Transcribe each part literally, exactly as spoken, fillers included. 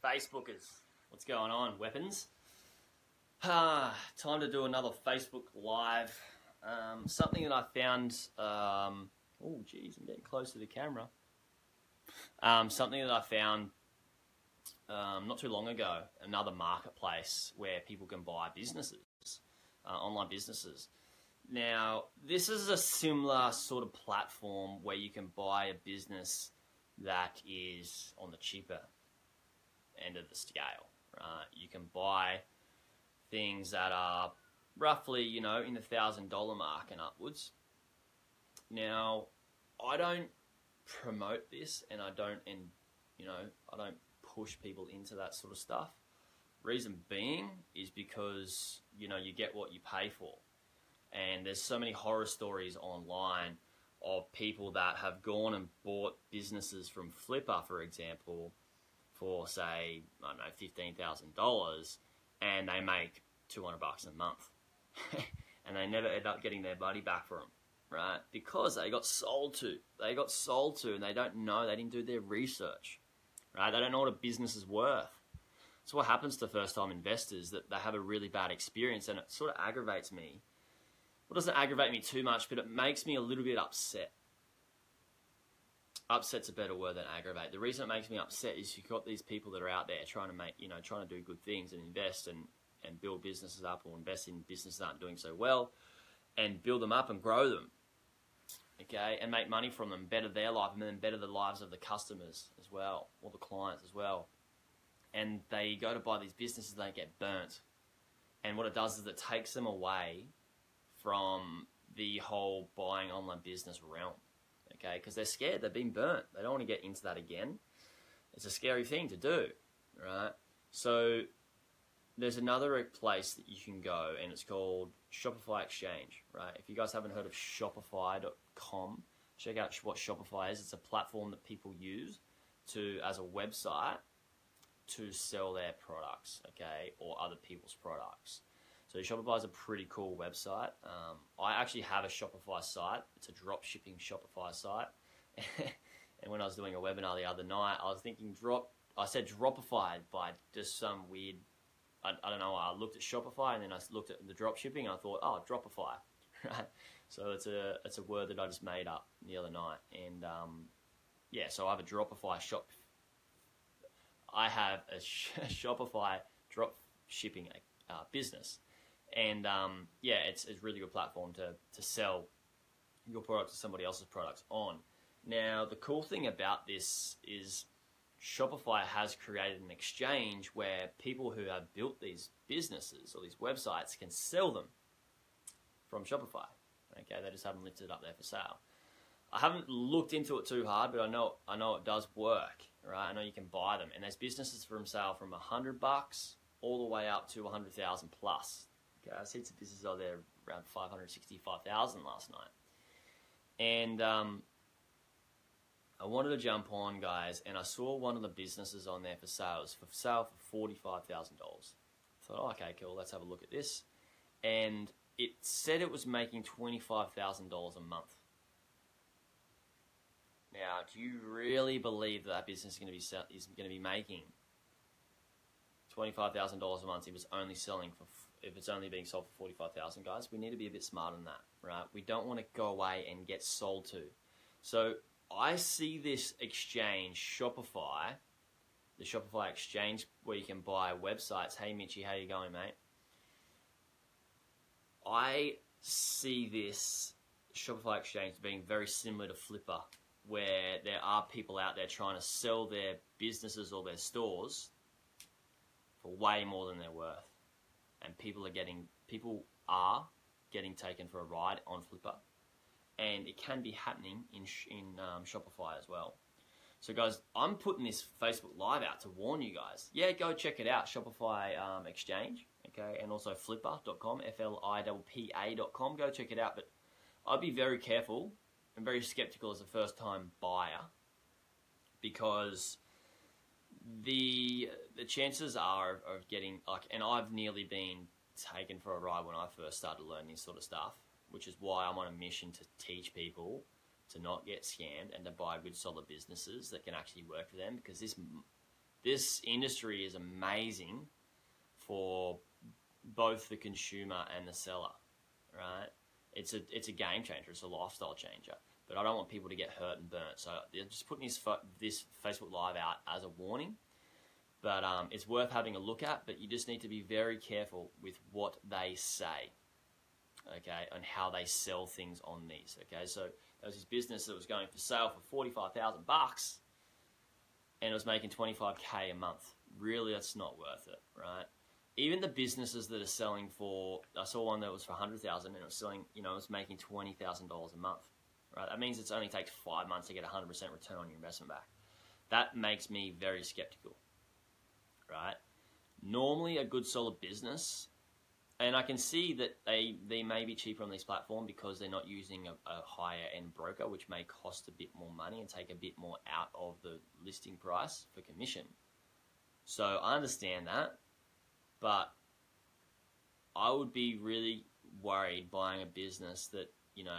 Facebookers, what's going on, weapons? Ah, time to do another Facebook Live. Um, something that I found, um, oh geez, I'm getting close to the camera. Um, something that I found um, not too long ago, another marketplace where people can buy businesses, uh, online businesses. Now, this is a similar sort of platform where you can buy a business that is on the cheaper end of the scale, right? You can buy things that are roughly, you know, in the thousand dollar mark and upwards. Now, I don't promote this, and I don't, and you know, I don't push people into that sort of stuff. Reason being is because, you know, you get what you pay for, and there's so many horror stories online of people that have gone and bought businesses from Flippa, for example, for say, I don't know, fifteen thousand dollars, and they make two hundred bucks a month, and they never end up getting their money back for them, right? Because they got sold to, they got sold to, and they don't know, they didn't do their research, right? They don't know what a business is worth. So what happens to first-time investors, that they have a really bad experience, and it sort of aggravates me. Well, it doesn't aggravate me too much, but it makes me a little bit upset. Upset's a better word than aggravate. The reason it makes me upset is you've got these people that are out there trying to make, you know, trying to do good things and invest and, and build businesses up, or invest in businesses that aren't doing so well, and build them up and grow them, okay, and make money from them, better their life, and then better the lives of the customers as well, or the clients as well. And they go to buy these businesses, they get burnt. And what it does is it takes them away from the whole buying online business realm, okay? Because they're scared, they've been burnt. They don't want to get into that again. It's a scary thing to do, right? So there's another place that you can go, and it's called Shopify Exchange, right? If you guys haven't heard of Shopify dot com, check out what Shopify is. It's a platform that people use to as a website to sell their products, okay, or other people's products. So Shopify is a pretty cool website. Um, I actually have a Shopify site. It's a drop shipping Shopify site. And when I was doing a webinar the other night, I was thinking drop, I said Dropify by just some weird, I, I don't know, I looked at Shopify and then I looked at the drop shipping and I thought, oh, Dropify, right? So it's a, it's a word that I just made up the other night. And um, yeah, so I have a Dropify shop. I have a Shopify drop shipping uh, business. And um, yeah, it's, it's a really good platform to, to sell your products or somebody else's products on. Now, the cool thing about this is Shopify has created an exchange where people who have built these businesses or these websites can sell them from Shopify. Okay, they just haven't lifted it up there for sale. I haven't looked into it too hard, but I know I know it does work, right? I know you can buy them, and there's businesses from sale from a hundred bucks all the way up to a hundred thousand plus. Okay, I see some businesses out there around five hundred sixty-five thousand last night, and um, I wanted to jump on, guys, and I saw one of the businesses on there for sales for sale for forty-five thousand dollars. I thought, oh, okay, cool, let's have a look at this, and it said it was making twenty-five thousand dollars a month. Now, do you really believe that that business is going to be sell- is going to be making twenty-five thousand dollars a month if it's only selling for if it's only being sold for forty-five thousand dollars? Guys, we need to be a bit smarter than that, right? We don't want to go away and get sold to. So I see this exchange, Shopify, the Shopify exchange, where you can buy websites. Hey, Mitchy, how you going, mate? I see this Shopify exchange being very similar to Flippa, where there are people out there trying to sell their businesses or their stores for way more than they're worth. And people are getting, people are getting taken for a ride on Flippa. And it can be happening in, in um, Shopify as well. So guys, I'm putting this Facebook Live out to warn you guys. Yeah, go check it out, Shopify um, Exchange, okay, and also flippa dot com, F L I P P A dot com. Go check it out, but I'd be very careful and very skeptical as a first-time buyer, because the the chances are of getting, like, and I've nearly been taken for a ride when I first started learning this sort of stuff, which is why I'm on a mission to teach people to not get scammed and to buy good solid businesses that can actually work for them, because this this industry is amazing for both the consumer and the seller, right? It's a it's a game changer. It's a lifestyle changer. But I don't want people to get hurt and burnt. So I'm just putting this this Facebook Live out as a warning. But um, it's worth having a look at. But you just need to be very careful with what they say, okay, and how they sell things on these. Okay, so there was this business that was going for sale for forty-five thousand bucks, and it was making twenty-five K a month. Really, that's not worth it, right? Even the businesses that are selling for, I saw one that was for one hundred thousand dollars and it was selling, you know, it was making twenty thousand dollars a month, right? That means it only takes five months to get one hundred percent return on your investment back. That makes me very skeptical, right? Normally a good solid business, and I can see that they, they may be cheaper on this platform because they're not using a, a higher end broker, which may cost a bit more money and take a bit more out of the listing price for commission. So I understand that. But I would be really worried buying a business that, you know,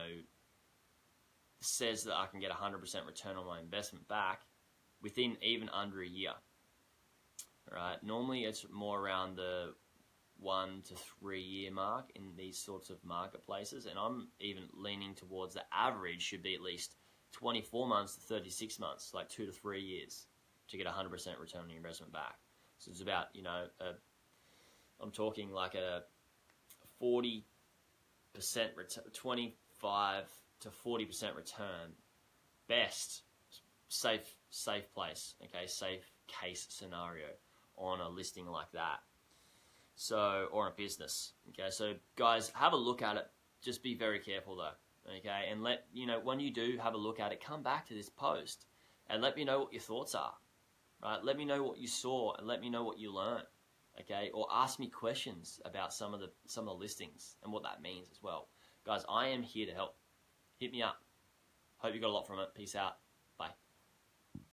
says that I can get one hundred percent return on my investment back within even under a year, right? Normally it's more around the one to three year mark in these sorts of marketplaces. And I'm even leaning towards the average should be at least twenty-four months to thirty-six months, like two to three years to get one hundred percent return on your investment back. So it's about, you know, a I'm talking like a forty percent return, twenty-five to forty percent return, best safe safe place, okay, safe case scenario on a listing like that. So, or a business, okay. So, guys, have a look at it. Just be very careful though, okay. And let you know when you do have a look at it, come back to this post and let me know what your thoughts are, right? Let me know what you saw and let me know what you learned. Okay, or ask me questions about some of the some of the listings and what that means as well. Guys, I am here to help. Hit me up. Hope you got a lot from it. Peace out.